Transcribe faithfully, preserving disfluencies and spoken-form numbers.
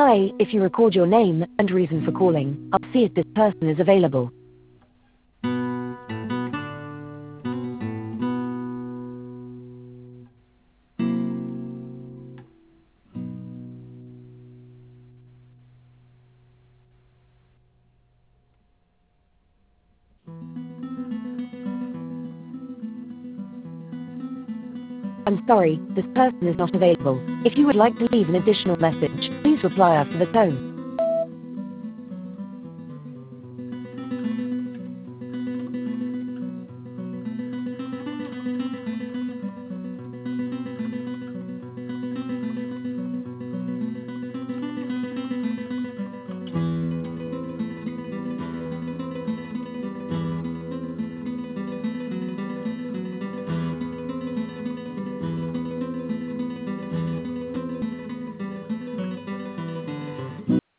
Hi, if you record your name and reason for calling, I'll see if this person is available. I'm sorry, this person is not available. If you would like to leave an additional message, please reply after the tone.